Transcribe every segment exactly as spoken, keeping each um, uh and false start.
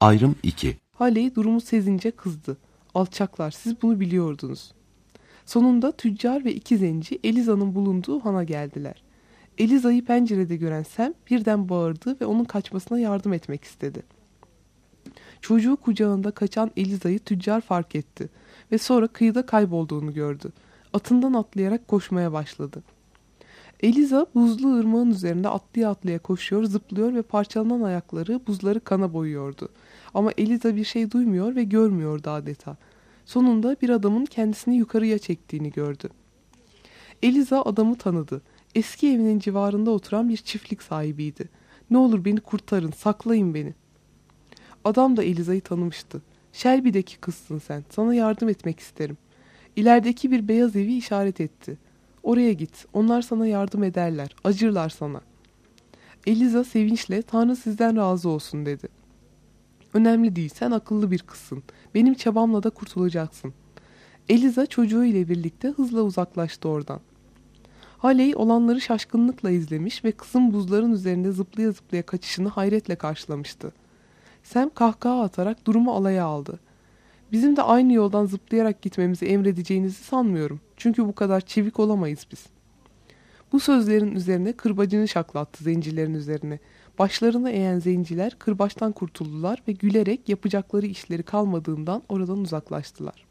Ayrım iki. Haley durumu sezince kızdı. Alçaklar, siz bunu biliyordunuz. Sonunda tüccar ve iki zenci Eliza'nın bulunduğu hana geldiler. Eliza'yı pencerede gören Sam birden bağırdı ve onun kaçmasına yardım etmek istedi. Çocuğu kucağında kaçan Eliza'yı tüccar fark etti ve sonra kıyıda kaybolduğunu gördü. Atından atlayarak koşmaya başladı. Eliza buzlu ırmağın üzerinde atlaya atlaya koşuyor, zıplıyor ve parçalanan ayakları buzları kana boyuyordu. Ama Eliza bir şey duymuyor ve görmüyordu adeta. Sonunda bir adamın kendisini yukarıya çektiğini gördü. Eliza adamı tanıdı. Eski evinin civarında oturan bir çiftlik sahibiydi. "Ne olur beni kurtarın, saklayın beni." Adam da Eliza'yı tanımıştı. "Shelby'deki kızsın sen, sana yardım etmek isterim." İlerideki bir beyaz evi işaret etti. "Oraya git, onlar sana yardım ederler, acırlar sana." Eliza sevinçle "Tanrı sizden razı olsun" dedi. "Önemli değil, sen akıllı bir kızsın. Benim çabamla da kurtulacaksın." Eliza çocuğu ile birlikte hızla uzaklaştı oradan. Haley olanları şaşkınlıkla izlemiş ve kızın buzların üzerinde zıplaya zıplaya kaçışını hayretle karşılamıştı. Sam kahkaha atarak durumu alaya aldı. "Bizim de aynı yoldan zıplayarak gitmemizi emredeceğinizi sanmıyorum. Çünkü bu kadar çevik olamayız biz." Bu sözlerin üzerine kırbacını şaklattı zencilerin üzerine. Başlarını eğen zenciler kırbaçtan kurtuldular ve gülerek yapacakları işleri kalmadığından oradan uzaklaştılar.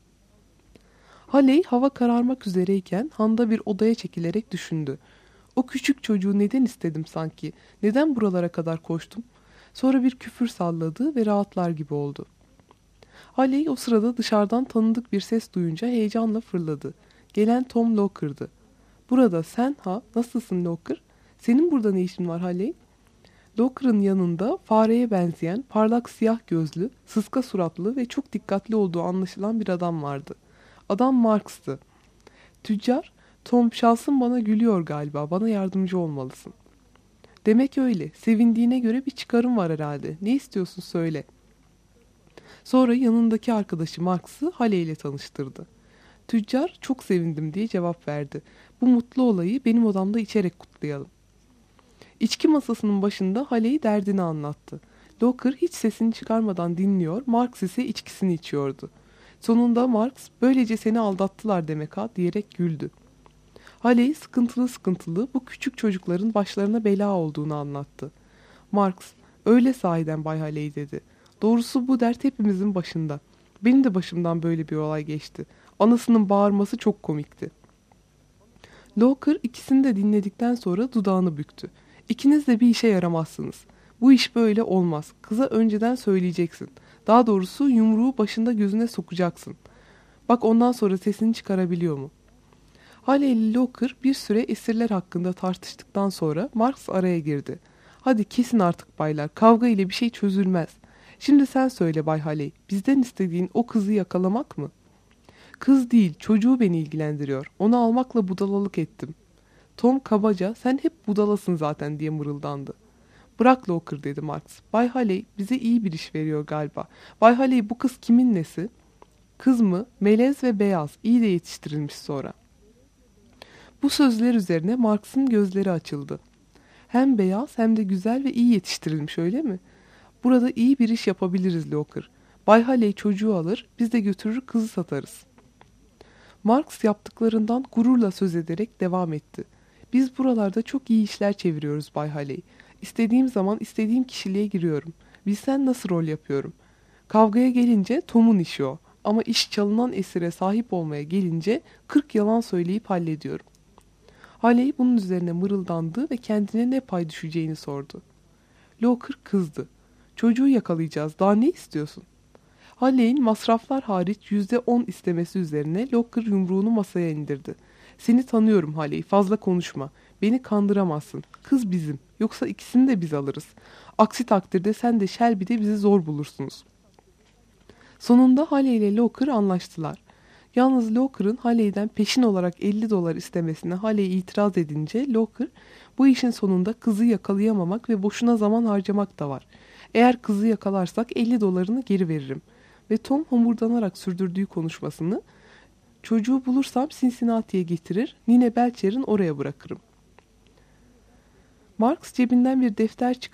Haley hava kararmak üzereyken handa bir odaya çekilerek düşündü. "O küçük çocuğu neden istedim sanki? Neden buralara kadar koştum?" Sonra bir küfür salladı ve rahatlar gibi oldu. Haley o sırada dışarıdan tanıdık bir ses duyunca heyecanla fırladı. Gelen Tom Locker'dı. "Burada sen ha? Nasılsın Locker? Senin burada ne işin var Haley?" Locker'ın yanında fareye benzeyen, parlak siyah gözlü, sıska suratlı ve çok dikkatli olduğu anlaşılan bir adam vardı. Adam Marks'tı. Tüccar, "Tom, şansın bana gülüyor galiba, bana yardımcı olmalısın." "Demek öyle, sevindiğine göre bir çıkarım var herhalde. Ne istiyorsun söyle." Sonra yanındaki arkadaşı Marks'ı Haley ile tanıştırdı. Tüccar, "Çok sevindim" diye cevap verdi. "Bu mutlu olayı benim odamda içerek kutlayalım." İçki masasının başında Haley derdini anlattı. Locker hiç sesini çıkarmadan dinliyor, Marks ise içkisini içiyordu. Sonunda Marks, "Böylece seni aldattılar demek ha" diyerek güldü. Haley sıkıntılı sıkıntılı bu küçük çocukların başlarına bela olduğunu anlattı. Marks, "Öyle sahiden Bay Haley" dedi. "Doğrusu bu dert hepimizin başında. Benim de başımdan böyle bir olay geçti. Anasının bağırması çok komikti." Locker ikisini de dinledikten sonra dudağını büktü. "İkiniz de bir işe yaramazsınız. Bu iş böyle olmaz. Kıza önceden söyleyeceksin. Daha doğrusu yumruğu başında gözüne sokacaksın. Bak ondan sonra sesini çıkarabiliyor mu?" Haley ile Locker bir süre esirler hakkında tartıştıktan sonra Marks araya girdi. "Hadi kesin artık baylar, kavga ile bir şey çözülmez. Şimdi sen söyle Bay Haley, bizden istediğin o kızı yakalamak mı?" "Kız değil, çocuğu beni ilgilendiriyor. Onu almakla budalalık ettim." Tom kabaca, "Sen hep budalasın zaten" diye mırıldandı. "Bırak Locker" dedi Marks. "Bay Haley bize iyi bir iş veriyor galiba. Bay Haley, bu kız kimin nesi?" "Kız mı? Melez ve beyaz. İyi de yetiştirilmiş sonra." Bu sözler üzerine Marks'ın gözleri açıldı. "Hem beyaz hem de güzel ve iyi yetiştirilmiş öyle mi? Burada iyi bir iş yapabiliriz Locker. Bay Haley çocuğu alır, biz de götürür kızı satarız." Marks yaptıklarından gururla söz ederek devam etti. "Biz buralarda çok iyi işler çeviriyoruz Bay Haley. İstediğim zaman istediğim kişiliğe giriyorum. Bilsen nasıl rol yapıyorum. Kavgaya gelince Tom'un işi o. Ama iş çalınan esire sahip olmaya gelince kırk yalan söyleyip hallediyorum." Haley bunun üzerine mırıldandı ve kendine ne pay düşeceğini sordu. Locker kızdı. "Çocuğu yakalayacağız, daha ne istiyorsun?" Haley'in masraflar hariç yüzde on istemesi üzerine Locker yumruğunu masaya indirdi. "Seni tanıyorum Haley, fazla konuşma. Beni kandıramazsın. Kız bizim, yoksa ikisini de biz alırız. Aksi takdirde sen de Shelby'de bizi zor bulursunuz." Sonunda Haley ile Locker anlaştılar. Yalnız Locker'ın Haley'den peşin olarak elli dolar istemesine Haley itiraz edince Locker, "Bu işin sonunda kızı yakalayamamak ve boşuna zaman harcamak da var. Eğer kızı yakalarsak elli dolarını geri veririm." Ve Tom homurdanarak sürdürdüğü konuşmasını, "Çocuğu bulursam Cincinnati'ye getirir, Nine Belcher'in oraya bırakırım." Marks cebinden bir defter çıkarıp,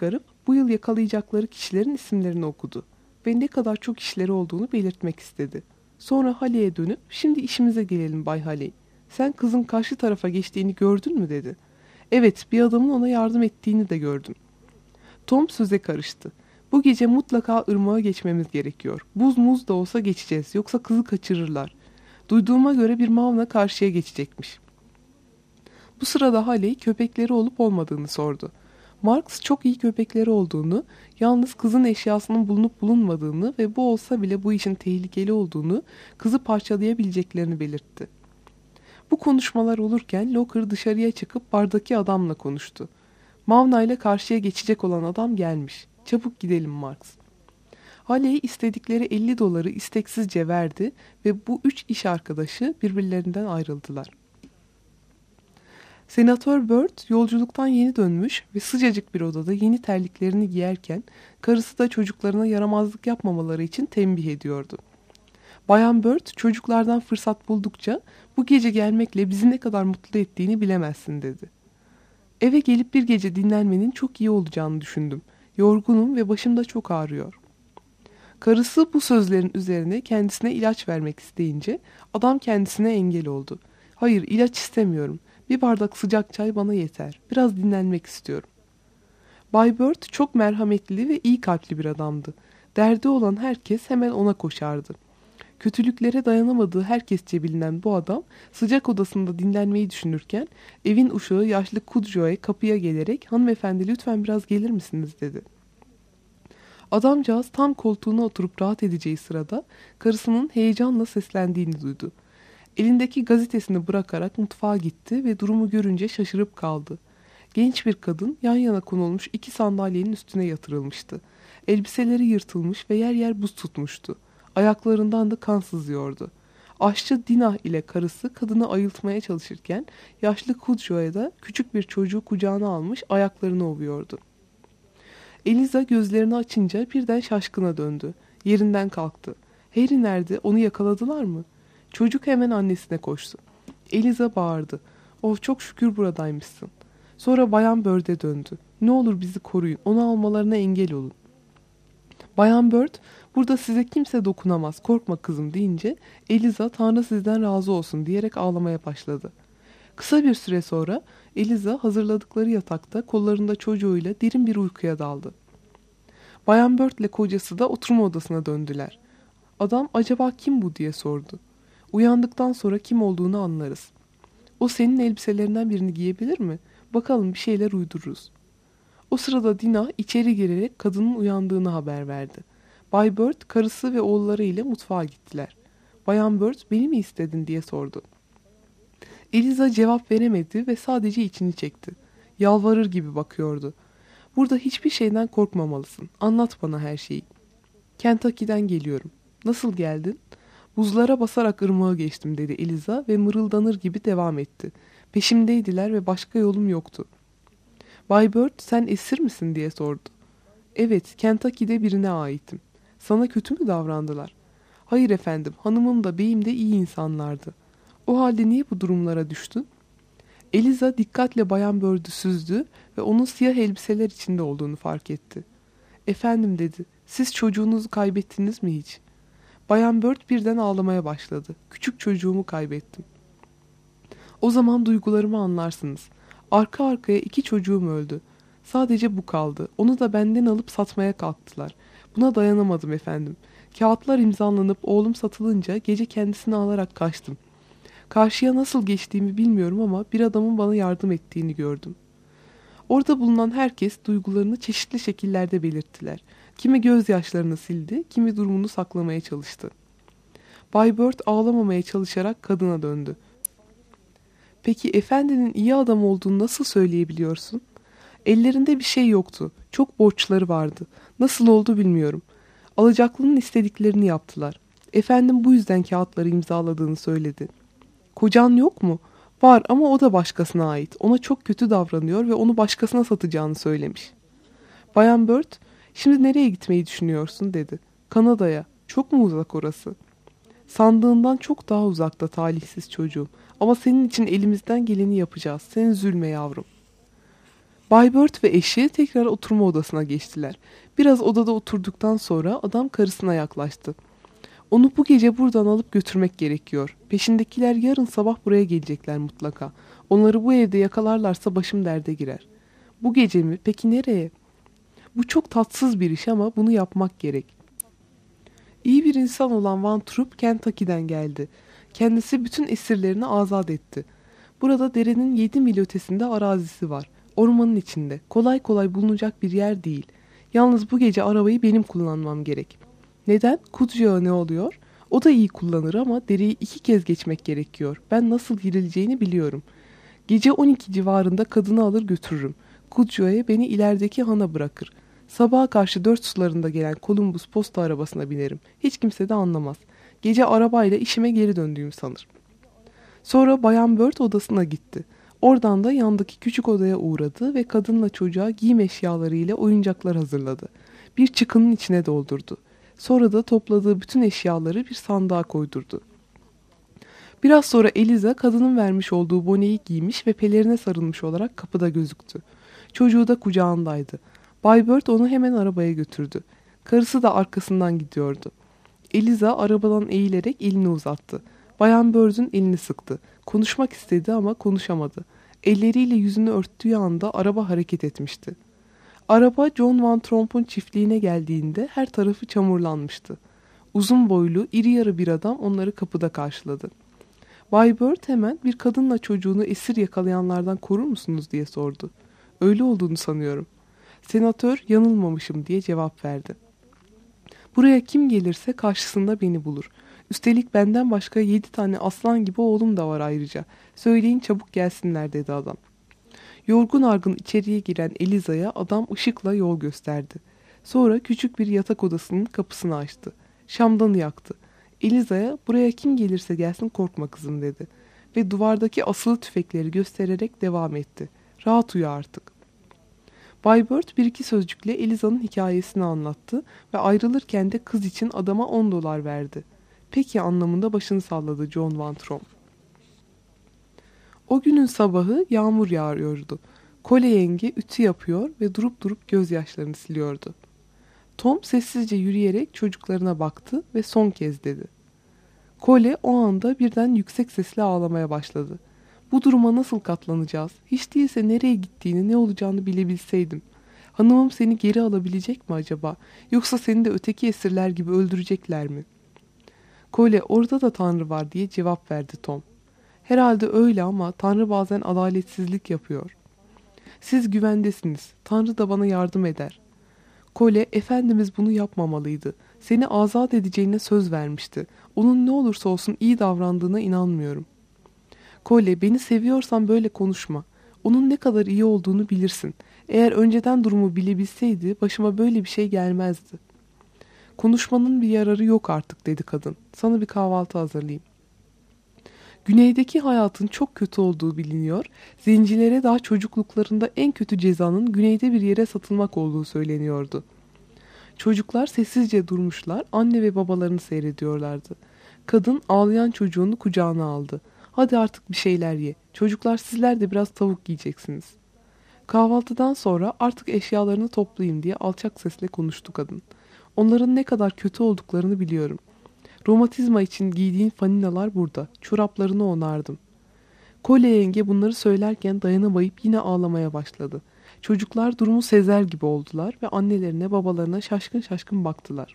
Bu yıl yakalayacakları kişilerin isimlerini okudu ve ne kadar çok işleri olduğunu belirtmek istedi. Sonra Haley'e dönüp "Şimdi işimize gelelim Bay Haley. Sen kızın karşı tarafa geçtiğini gördün mü?" dedi. "Evet, bir adamın ona yardım ettiğini de gördüm." Tom söze karıştı. "Bu gece mutlaka ırmağa geçmemiz gerekiyor. Buz muz da olsa geçeceğiz, yoksa kızı kaçırırlar. Duyduğuma göre bir mavna karşıya geçecekmiş." Bu sırada Haley köpekleri olup olmadığını sordu. Marks çok iyi köpekleri olduğunu, yalnız kızın eşyasının bulunup bulunmadığını ve bu olsa bile bu işin tehlikeli olduğunu, kızı parçalayabileceklerini belirtti. Bu konuşmalar olurken Locker dışarıya çıkıp bardaki adamla konuştu. Mavna ile karşıya geçecek olan adam gelmiş. "Çabuk gidelim Marks." Haley istedikleri elli doları isteksizce verdi ve bu üç iş arkadaşı birbirlerinden ayrıldılar. Senatör Byrd yolculuktan yeni dönmüş ve sıcacık bir odada yeni terliklerini giyerken karısı da çocuklarına yaramazlık yapmamaları için tembih ediyordu. Bayan Byrd çocuklardan fırsat buldukça "Bu gece gelmekle bizi ne kadar mutlu ettiğini bilemezsin," dedi. "Eve gelip bir gece dinlenmenin çok iyi olacağını düşündüm. Yorgunum ve başım da çok ağrıyor." Karısı bu sözlerin üzerine kendisine ilaç vermek isteyince adam kendisine engel oldu. "Hayır, ilaç istemiyorum. Bir bardak sıcak çay bana yeter. Biraz dinlenmek istiyorum." Bay Byrd çok merhametli ve iyi kalpli bir adamdı. Derdi olan herkes hemen ona koşardı. Kötülüklere dayanamadığı herkesçe bilinen bu adam sıcak odasında dinlenmeyi düşünürken evin uşağı yaşlı Kudjoe kapıya gelerek "Hanımefendi, lütfen biraz gelir misiniz?" dedi. Adamcağız tam koltuğuna oturup rahat edeceği sırada karısının heyecanla seslendiğini duydu. Elindeki gazetesini bırakarak mutfağa gitti ve durumu görünce şaşırıp kaldı. Genç bir kadın yan yana konulmuş iki sandalyenin üstüne yatırılmıştı. Elbiseleri yırtılmış ve yer yer buz tutmuştu. Ayaklarından da kan sızıyordu. Aşçı Dinah ile karısı kadını ayıltmaya çalışırken yaşlı Kudjoe da küçük bir çocuğu kucağına almış ayaklarını ovuyordu. Eliza gözlerini açınca birden şaşkına döndü. Yerinden kalktı. "Harry nerede? Onu yakaladılar mı?" Çocuk hemen annesine koştu. Eliza bağırdı. "Oh, çok şükür buradaymışsın." Sonra Bayan Byrd'e döndü. "Ne olur bizi koruyun. Onu almalarına engel olun." Bayan Byrd, "Burada size kimse dokunamaz. Korkma kızım," deyince Eliza "Tanrı sizden razı olsun," diyerek ağlamaya başladı. Kısa bir süre sonra Eliza hazırladıkları yatakta kollarında çocuğuyla derin bir uykuya daldı. Bayan Byrd ile kocası da oturma odasına döndüler. Adam "Acaba kim bu?" diye sordu. "Uyandıktan sonra kim olduğunu anlarız. O senin elbiselerinden birini giyebilir mi? Bakalım, bir şeyler uydururuz." O sırada Dina içeri girerek kadının uyandığını haber verdi. Bay Byrd karısı ve oğulları ile mutfağa gittiler. Bayan Byrd "Beni mi istedin?" diye sordu. Eliza cevap veremedi ve sadece içini çekti. Yalvarır gibi bakıyordu. "Burada hiçbir şeyden korkmamalısın. Anlat bana her şeyi." "Kentucky'den geliyorum." "Nasıl geldin?" "Buzlara basarak ırmağı geçtim," dedi Eliza ve mırıldanır gibi devam etti. "Peşimdeydiler ve başka yolum yoktu." Bay Byrd "Sen esir misin?" diye sordu. "Evet, Kentucky'de birine aitim." "Sana kötü mü davrandılar?" "Hayır efendim, hanımım da beyim de iyi insanlardı." "O halde niye bu durumlara düştün?" Eliza dikkatle Bayan Byrd'ü süzdü ve onun siyah elbiseler içinde olduğunu fark etti. "Efendim," dedi, "siz çocuğunuzu kaybettiniz mi hiç?" Bayan Byrd birden ağlamaya başladı. "Küçük çocuğumu kaybettim." "O zaman duygularımı anlarsınız. Arka arkaya iki çocuğum öldü. Sadece bu kaldı. Onu da benden alıp satmaya kalktılar. Buna dayanamadım efendim. Kağıtlar imzalanıp oğlum satılınca gece kendisini alarak kaçtım. Karşıya nasıl geçtiğimi bilmiyorum ama bir adamın bana yardım ettiğini gördüm." Orada bulunan herkes duygularını çeşitli şekillerde belirttiler. Kimi gözyaşlarını sildi, kimi durumunu saklamaya çalıştı. Bay Byrd ağlamamaya çalışarak kadına döndü. "Peki efendinin iyi adam olduğunu nasıl söyleyebiliyorsun?" "Ellerinde bir şey yoktu. Çok borçları vardı. Nasıl oldu bilmiyorum. Alacaklının istediklerini yaptılar. Efendim bu yüzden kağıtları imzaladığını söyledi." "Kocan yok mu?" "Var ama o da başkasına ait. Ona çok kötü davranıyor ve onu başkasına satacağını söylemiş." Bayan Byrd, "Şimdi nereye gitmeyi düşünüyorsun?" dedi. "Kanada'ya. Çok mu uzak orası?" "Sandığından çok daha uzakta talihsiz çocuğum. Ama senin için elimizden geleni yapacağız. Sen üzülme yavrum." Bay Bird ve eşi tekrar oturma odasına geçtiler. Biraz odada oturduktan sonra adam karısına yaklaştı. Onu bu gece buradan alıp götürmek gerekiyor. Peşindekiler yarın sabah buraya gelecekler mutlaka. Onları bu evde yakalarlarsa başım derde girer. Bu gece mi? Peki nereye? Bu çok tatsız bir iş ama bunu yapmak gerek. İyi bir insan olan Van Troop Kentucky'den geldi. Kendisi bütün esirlerini azat etti. Burada derenin yedi mil ötesinde arazisi var. Ormanın içinde. Kolay kolay bulunacak bir yer değil. Yalnız bu gece arabayı benim kullanmam gerek. Neden? Kudjo'ya ne oluyor? O da iyi kullanır ama dereyi iki kez geçmek gerekiyor. Ben nasıl girileceğini biliyorum. Gece on iki civarında kadını alır götürürüm. Kudjo'ya beni ilerideki hana bırakır. Sabaha karşı dört sularında gelen Columbus posta arabasına binerim. Hiç kimse de anlamaz. Gece arabayla işime geri döndüğümü sanır. Sonra Bayan Bird odasına gitti. Oradan da yandaki küçük odaya uğradı ve kadınla çocuğa giyim eşyaları ile oyuncaklar hazırladı. Bir çıkının içine doldurdu. Sonra da topladığı bütün eşyaları bir sandığa koydurdu. Biraz sonra Eliza kadının vermiş olduğu boneyi giymiş ve pelerine sarılmış olarak kapıda gözüktü. Çocuğu da kucağındaydı. Bay Bird onu hemen arabaya götürdü. Karısı da arkasından gidiyordu. Eliza arabadan eğilerek elini uzattı. Bayan Bird'ün elini sıktı. Konuşmak istedi ama konuşamadı. Elleriyle yüzünü örttüğü anda araba hareket etmişti. Araba John Van Tromp'un çiftliğine geldiğinde her tarafı çamurlanmıştı. Uzun boylu, iri yarı bir adam onları kapıda karşıladı. Bay Bird hemen bir kadınla çocuğunu esir yakalayanlardan korur musunuz diye sordu. Öyle olduğunu sanıyorum. Senatör yanılmamışım diye cevap verdi. Buraya kim gelirse karşısında beni bulur. Üstelik benden başka yedi tane aslan gibi oğlum da var ayrıca. Söyleyin çabuk gelsinler dedi adam. Yorgun argın içeriye giren Eliza'ya adam ışıkla yol gösterdi. Sonra küçük bir yatak odasının kapısını açtı. Şamdanı yaktı. Eliza'ya buraya kim gelirse gelsin korkma kızım dedi. Ve duvardaki asılı tüfekleri göstererek devam etti. Rahat uyu artık. Bay Bird bir iki sözcükle Eliza'nın hikayesini anlattı ve ayrılırken de kız için adama on dolar verdi. Peki anlamında başını salladı John Van Tromp. O günün sabahı yağmur yağıyordu. Cole yenge ütü yapıyor ve durup durup gözyaşlarını siliyordu. Tom sessizce yürüyerek çocuklarına baktı ve son kez dedi. Cole o anda birden yüksek sesle ağlamaya başladı. Bu duruma nasıl katlanacağız? Hiç değilse nereye gittiğini, ne olacağını bilebilseydim. Hanımım seni geri alabilecek mi acaba? Yoksa seni de öteki esirler gibi öldürecekler mi? Cole orada da Tanrı var diye cevap verdi Tom. Herhalde öyle ama Tanrı bazen adaletsizlik yapıyor. Siz güvendesiniz. Tanrı da bana yardım eder. Cole, Efendimiz bunu yapmamalıydı. Seni azat edeceğine söz vermişti. Onun ne olursa olsun iyi davrandığına inanmıyorum. Cole, beni seviyorsan böyle konuşma. Onun ne kadar iyi olduğunu bilirsin. Eğer önceden durumu bilebilseydi başıma böyle bir şey gelmezdi. Konuşmanın bir yararı yok artık dedi kadın. Sana bir kahvaltı hazırlayayım. Güneydeki hayatın çok kötü olduğu biliniyor. Zencilere daha çocukluklarında en kötü cezanın güneyde bir yere satılmak olduğu söyleniyordu. Çocuklar sessizce durmuşlar, anne ve babalarını seyrediyorlardı. Kadın ağlayan çocuğunu kucağına aldı. Hadi artık bir şeyler ye. Çocuklar sizler de biraz tavuk yiyeceksiniz. Kahvaltıdan sonra artık eşyalarını toplayın diye alçak sesle konuştu kadın. Onların ne kadar kötü olduklarını biliyorum. Romatizma için giydiğin faninalar burada. Çoraplarını onardım. Cole yenge bunları söylerken dayanamayıp yine ağlamaya başladı. Çocuklar durumu sezer gibi oldular ve annelerine babalarına şaşkın şaşkın baktılar.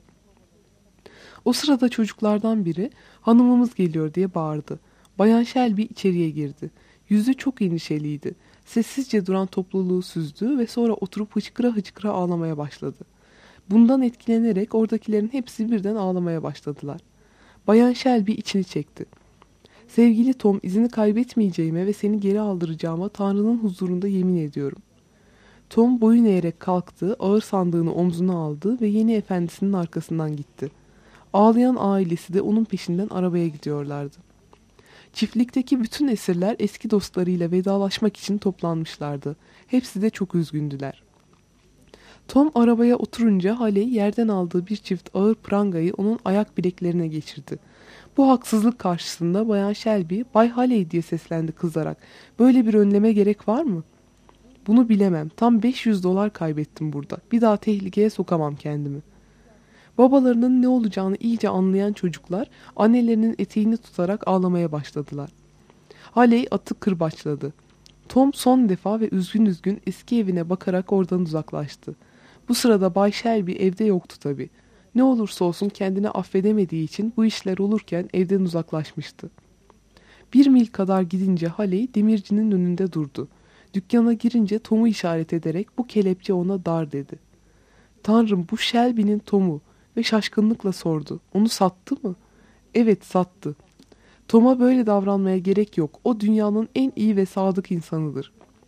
O sırada çocuklardan biri hanımımız geliyor diye bağırdı. Bayan Shelby içeriye girdi. Yüzü çok endişeliydi. Sessizce duran topluluğu süzdü ve sonra oturup hıçkıra hıçkıra ağlamaya başladı. Bundan etkilenerek oradakilerin hepsi birden ağlamaya başladılar. Bayan Shelby içini çekti. Sevgili Tom, izini kaybetmeyeceğime ve seni geri aldıracağıma Tanrı'nın huzurunda yemin ediyorum. Tom boyun eğerek kalktı, ağır sandığını omzuna aldı ve yeni efendisinin arkasından gitti. Ağlayan ailesi de onun peşinden arabaya gidiyorlardı. Çiftlikteki bütün esirler eski dostlarıyla vedalaşmak için toplanmışlardı. Hepsi de çok üzgündüler. Tom arabaya oturunca Haley yerden aldığı bir çift ağır prangayı onun ayak bileklerine geçirdi. Bu haksızlık karşısında Bayan Shelby, "Bay Haley" diye seslendi kızarak. "Böyle bir önleme gerek var mı?" Bunu bilemem. Tam beş yüz dolar kaybettim burada. Bir daha tehlikeye sokamam kendimi. Babalarının ne olacağını iyice anlayan çocuklar annelerinin eteğini tutarak ağlamaya başladılar. Haley atı kırbaçladı. Tom son defa ve üzgün üzgün eski evine bakarak oradan uzaklaştı. Bu sırada Bay Shelby evde yoktu tabii. Ne olursa olsun kendini affedemediği için bu işler olurken evden uzaklaşmıştı. Bir mil kadar gidince Haley demircinin önünde durdu. Dükkana girince Tom'u işaret ederek bu kelepçe ona dar dedi. Tanrım, bu Shelby'nin Tom'u ve şaşkınlıkla sordu. Onu sattı mı? Evet, sattı. Tom'a böyle davranmaya gerek yok. O dünyanın en iyi ve sadık insanıdır.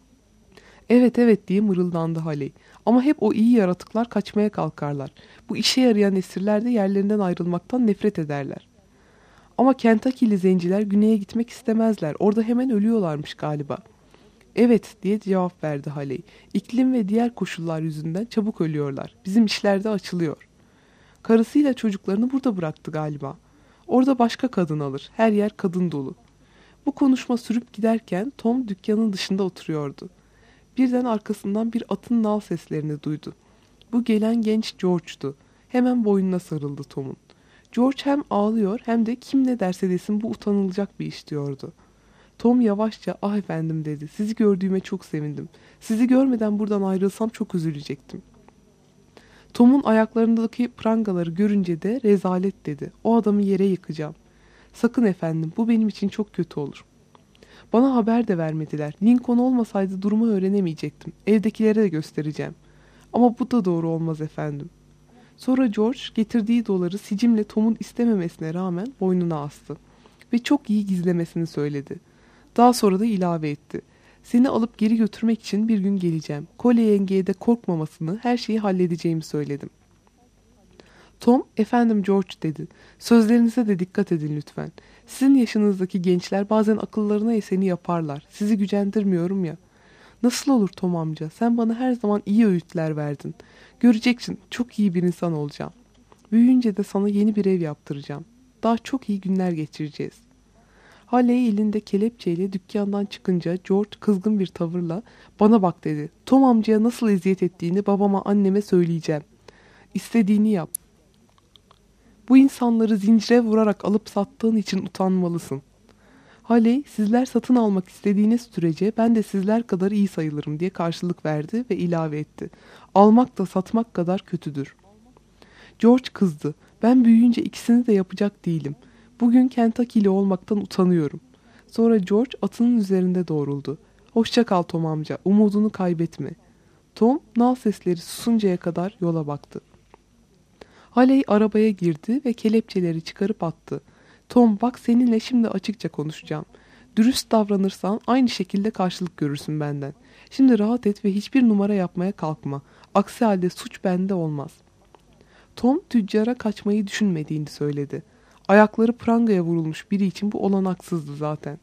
Evet evet diye mırıldandı Haley. Ama hep o iyi yaratıklar kaçmaya kalkarlar. Bu işe yarayan esirler de yerlerinden ayrılmaktan nefret ederler. Ama Kentucky'li zenciler güneye gitmek istemezler. Orada hemen ölüyorlarmış galiba. Evet diye cevap verdi Haley. İklim ve diğer koşullar yüzünden çabuk ölüyorlar. Bizim işler de açılıyor. Karısıyla çocuklarını burada bıraktı galiba. Orada başka kadın alır. Her yer kadın dolu. Bu konuşma sürüp giderken Tom dükkanın dışında oturuyordu. Birden arkasından bir atın nal seslerini duydu. Bu gelen genç George'tu. Hemen boynuna sarıldı Tom'un. George hem ağlıyor hem de kim ne derse desin bu utanılacak bir iş diyordu. Tom yavaşça "Ah efendim" dedi. "Sizi gördüğüme çok sevindim. Sizi görmeden buradan ayrılsam çok üzülecektim." Tom'un ayaklarındaki prangaları görünce de "Rezalet" dedi. "O adamı yere yıkacağım." "Sakın efendim, bu benim için çok kötü olur." "Bana haber de vermediler. Lincoln olmasaydı durumu öğrenemeyecektim. Evdekilere de göstereceğim." "Ama bu da doğru olmaz efendim." Sonra George getirdiği doları sicimle Tom'un istememesine rağmen boynuna astı. Ve çok iyi gizlemesini söyledi. Daha sonra da ilave etti. "Seni alıp geri götürmek için bir gün geleceğim. Kolye yengeye de korkmamasını, her şeyi halledeceğimi söyledim." Tom, "Efendim George" dedi. "Sözlerinize de dikkat edin lütfen. Sizin yaşınızdaki gençler bazen akıllarına eseni yaparlar. Sizi gücendirmiyorum ya." "Nasıl olur Tom amca? Sen bana her zaman iyi öğütler verdin. Göreceksin, çok iyi bir insan olacağım. Büyüyünce de sana yeni bir ev yaptıracağım. Daha çok iyi günler geçireceğiz." Haley elinde kelepçeyle dükkandan çıkınca George kızgın bir tavırla "Bana bak" dedi. "Tom amcaya nasıl eziyet ettiğini babama, anneme söyleyeceğim. İstediğini yap. Bu insanları zincire vurarak alıp sattığın için utanmalısın." Haley, "Sizler satın almak istediğiniz sürece ben de sizler kadar iyi sayılırım" diye karşılık verdi ve ilave etti. "Almak da satmak kadar kötüdür." George kızdı. "Ben büyüyünce ikisini de yapacak değilim. Bugün Kentucky'li olmaktan utanıyorum." Sonra George atının üzerinde doğruldu. "Hoşça kal Tom amca, umudunu kaybetme." Tom, nal sesleri susuncaya kadar yola baktı. Haley arabaya girdi ve kelepçeleri çıkarıp attı. "Tom, bak, seninle şimdi açıkça konuşacağım. Dürüst davranırsan aynı şekilde karşılık görürsün benden. Şimdi rahat et ve hiçbir numara yapmaya kalkma. Aksi halde suç bende olmaz." Tom, tüccara kaçmayı düşünmediğini söyledi. Ayakları prangaya vurulmuş biri için bu olanaksızdı zaten.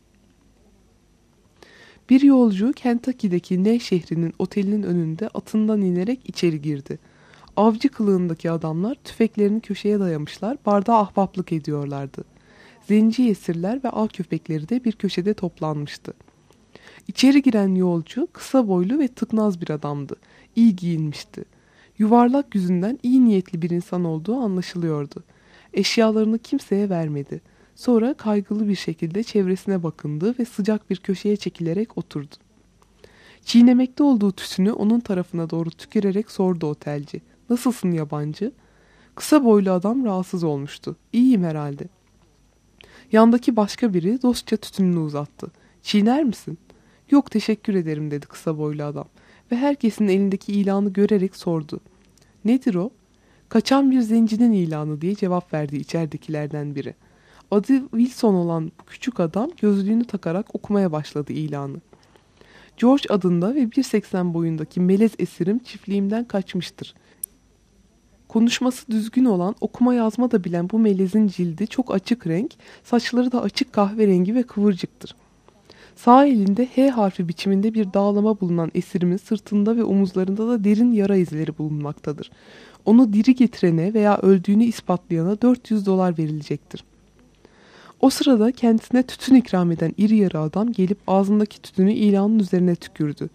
Bir yolcu Kentucky'deki Ney şehrinin otelinin önünde atından inerek içeri girdi. Avcı kılığındaki adamlar tüfeklerini köşeye dayamışlar, bardağa ahbaplık ediyorlardı. Zenci esirler ve av köpekleri de bir köşede toplanmıştı. İçeri giren yolcu kısa boylu ve tıknaz bir adamdı. İyi giyinmişti. Yuvarlak yüzünden iyi niyetli bir insan olduğu anlaşılıyordu. Eşyalarını kimseye vermedi. Sonra kaygılı bir şekilde çevresine bakındı ve sıcak bir köşeye çekilerek oturdu. Çiğnemekte olduğu tüsünü onun tarafına doğru tükürerek sordu otelci. "Nasılsın yabancı?" Kısa boylu adam rahatsız olmuştu. "İyiyim herhalde." Yandaki başka biri dostça tütününü uzattı. "Çiğner misin?" "Yok, teşekkür ederim" dedi kısa boylu adam ve herkesin elindeki ilanı görerek sordu. "Nedir o?" "Kaçan bir zencinin ilanı" diye cevap verdi içeridekilerden biri. Adı Wilson olan bu küçük adam gözlüğünü takarak okumaya başladı ilanı. "George adında ve bir seksen boyundaki melez esirim çiftliğimden kaçmıştır. Konuşması düzgün olan, okuma yazma da bilen bu melezin cildi çok açık renk, saçları da açık kahverengi ve kıvırcıktır. Sağ elinde H harfi biçiminde bir dağlama bulunan esirimin sırtında ve omuzlarında da derin yara izleri bulunmaktadır. Onu diri getirene veya öldüğünü ispatlayana dört yüz dolar verilecektir." O sırada kendisine tütün ikram eden iri yarı adam gelip ağzındaki tütünü ilanın üzerine tükürdü.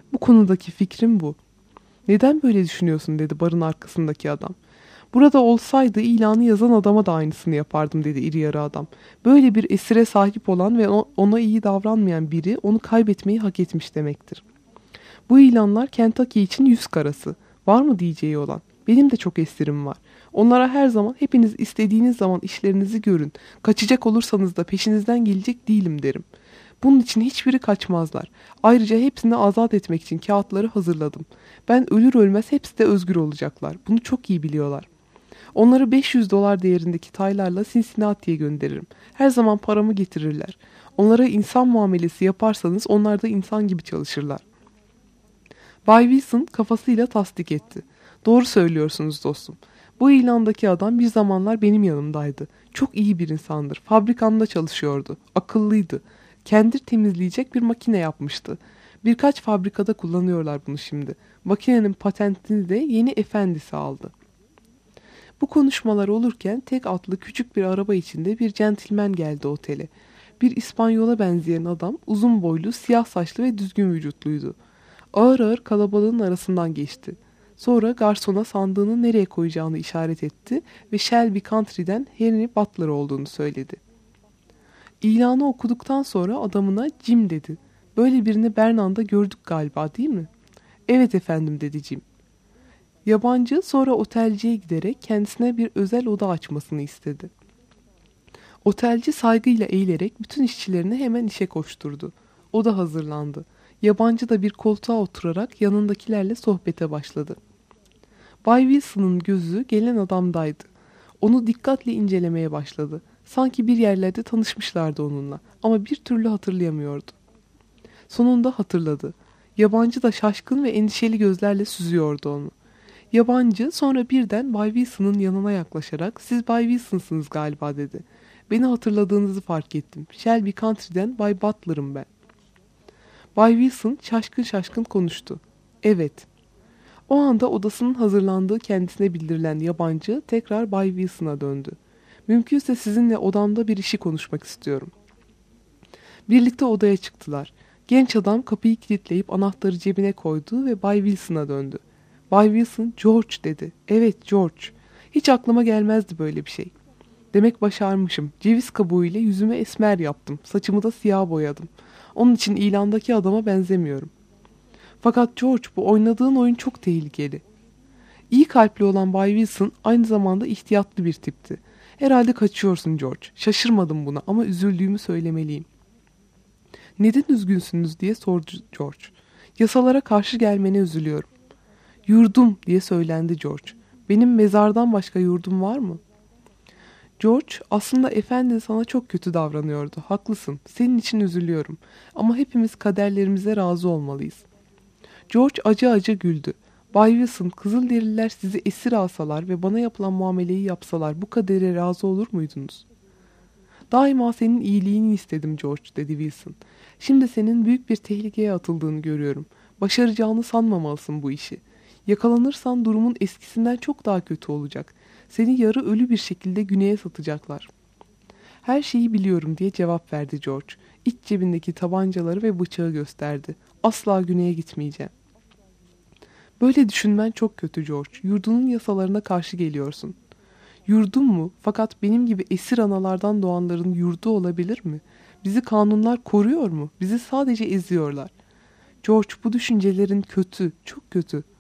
Bu konudaki fikrim bu. Neden böyle düşünüyorsun dedi barın arkasındaki adam. Burada olsaydı ilanı yazan adama da aynısını yapardım dedi iri yarı adam. Böyle bir esire sahip olan ve ona iyi davranmayan biri onu kaybetmeyi hak etmiş demektir. Bu ilanlar Kentucky için yüz karası. Var mı diyeceği olan? Benim de çok esirim var. Onlara her zaman hepiniz istediğiniz zaman işlerinizi görün. Kaçacak olursanız da peşinizden gelecek değilim derim. Bunun için hiçbiri kaçmazlar. Ayrıca hepsini azat etmek için kağıtları hazırladım. Ben ölür ölmez hepsi de özgür olacaklar. Bunu çok iyi biliyorlar. Onları beş yüz dolar değerindeki taylarla Cincinnati'ye gönderirim. Her zaman paramı getirirler. Onlara insan muamelesi yaparsanız onlar da insan gibi çalışırlar. Bay Wilson kafasıyla tasdik etti. Doğru söylüyorsunuz dostum. Bu ilandaki adam bir zamanlar benim yanımdaydı. Çok iyi bir insandır. Fabrikamda çalışıyordu. Akıllıydı. Kendir temizleyecek bir makine yapmıştı. Birkaç fabrikada kullanıyorlar bunu şimdi. Makinenin patentini de yeni efendisi aldı. Bu konuşmalar olurken tek atlı küçük bir araba içinde bir centilmen geldi otele. Bir İspanyola benzeyen adam uzun boylu, siyah saçlı ve düzgün vücutluydu. Ağır ağır kalabalığın arasından geçti. Sonra garsona sandığını nereye koyacağını işaret etti ve Shelby Country'den Henry Butler olduğunu söyledi. İlanı okuduktan sonra adamına Jim dedi. Böyle birini Bernan'da gördük galiba değil mi? Evet efendim dedi Jim. Yabancı sonra otelciye giderek kendisine bir özel oda açmasını istedi. Otelci saygıyla eğilerek bütün işçilerini hemen işe koşturdu. Oda hazırlandı. Yabancı da bir koltuğa oturarak yanındakilerle sohbete başladı. Bay Wilson'ın gözü gelen adamdaydı. Onu dikkatle incelemeye başladı. Sanki bir yerlerde tanışmışlardı onunla ama bir türlü hatırlayamıyordu. Sonunda hatırladı. Yabancı da şaşkın ve endişeli gözlerle süzüyordu onu. Yabancı sonra birden Bay Wilson'ın yanına yaklaşarak "Siz Bay Wilson'sınız galiba" dedi. "Beni hatırladığınızı fark ettim. Shelby Country'den Bay Butler'ım ben." Bay Wilson şaşkın şaşkın konuştu. "Evet." O anda odasının hazırlandığı kendisine bildirilen yabancı tekrar Bay Wilson'a döndü. "Mümkünse sizinle odamda bir işi konuşmak istiyorum." Birlikte odaya çıktılar. Genç adam kapıyı kilitleyip anahtarı cebine koydu ve Bay Wilson'a döndü. Bay Wilson, "George" dedi. "Evet George. Hiç aklıma gelmezdi böyle bir şey. Demek başarmışım. Ceviz kabuğuyla yüzümü esmer yaptım. Saçımı da siyah boyadım. Onun için ilandaki adama benzemiyorum. Fakat George, bu oynadığın oyun çok tehlikeli." İyi kalpli olan Bay Wilson aynı zamanda ihtiyatlı bir tipti. "Herhalde kaçıyorsun George. Şaşırmadım buna ama üzüldüğümü söylemeliyim." "Neden üzgünsünüz?" diye sordu George. "Yasalara karşı gelmene üzülüyorum." "Yurdum" diye söylendi George. "Benim mezardan başka yurdum var mı?" George, "Aslında efendi sana çok kötü davranıyordu. Haklısın. Senin için üzülüyorum. Ama hepimiz kaderlerimize razı olmalıyız." George acı acı güldü. "Bay Wilson, Kızılderililer sizi esir alsalar ve bana yapılan muameleyi yapsalar bu kadere razı olur muydunuz?" "Daima senin iyiliğini istedim George" dedi Wilson. "Şimdi senin büyük bir tehlikeye atıldığını görüyorum. Başaracağını sanmamalısın bu işi. Yakalanırsan durumun eskisinden çok daha kötü olacak. Seni yarı ölü bir şekilde güneye satacaklar." "Her şeyi biliyorum" diye cevap verdi George. İç cebindeki tabancaları ve bıçağı gösterdi. "Asla güneye gitmeyeceğim." "Böyle düşünmen çok kötü George. Yurdunun yasalarına karşı geliyorsun." "Yurdum mu? Fakat benim gibi esir analardan doğanların yurdu olabilir mi? Bizi kanunlar koruyor mu? Bizi sadece eziyorlar." "George, bu düşüncelerin kötü, çok kötü."